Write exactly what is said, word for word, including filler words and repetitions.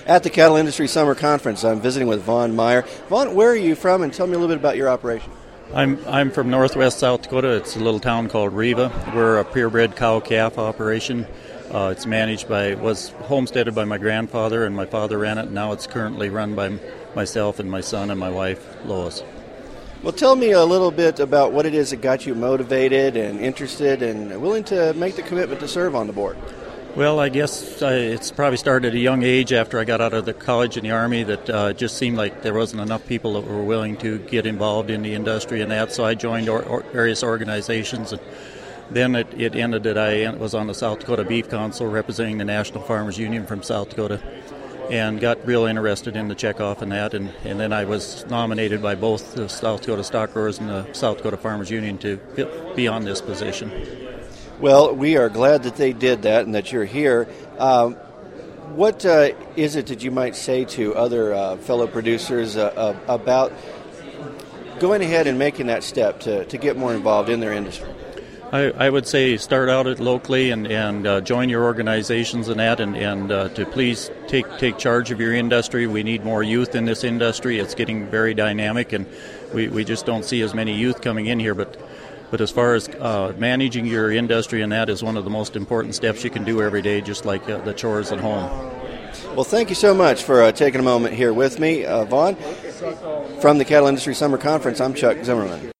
At the Cattle Industry Summer Conference, I'm visiting with Vaughn Meyer. Vaughn, where are you from, and tell me a little bit about your operation. I'm I'm from northwest South Dakota. It's a little town called Riva. We're a purebred cow-calf operation. Uh, it's managed by, was homesteaded by my grandfather, and my father ran it, and now it's currently run by myself and my son and my wife, Lois. Well, tell me a little bit about what it is that got you motivated and interested and willing to make the commitment to serve on the board. Well, I guess uh, it's probably started at a young age after I got out of the college and the Army that uh, it just seemed like there wasn't enough people that were willing to get involved in the industry and that, so I joined or, or various organizations. And then it, it ended that I was on the South Dakota Beef Council representing the National Farmers Union from South Dakota and got real interested in the checkoff and that, and, and then I was nominated by both the South Dakota Stock Growers and the South Dakota Farmers Union to be on this position. Well, we are glad that they did that and that you're here. Um, what uh, is it that you might say to other uh, fellow producers uh, uh, about going ahead and making that step to, to get more involved in their industry? I, I would say start out it locally and, and uh, join your organizations and that, and, and uh, to please take take charge of your industry. We need more youth in this industry. It's getting very dynamic, and we, we just don't see as many youth coming in here. But But as far as uh, managing your industry, and that is one of the most important steps you can do every day, just like uh, the chores at home. Well, thank you so much for uh, taking a moment here with me, uh, Vaughn. From the Cattle Industry Summer Conference, I'm Chuck Zimmerman.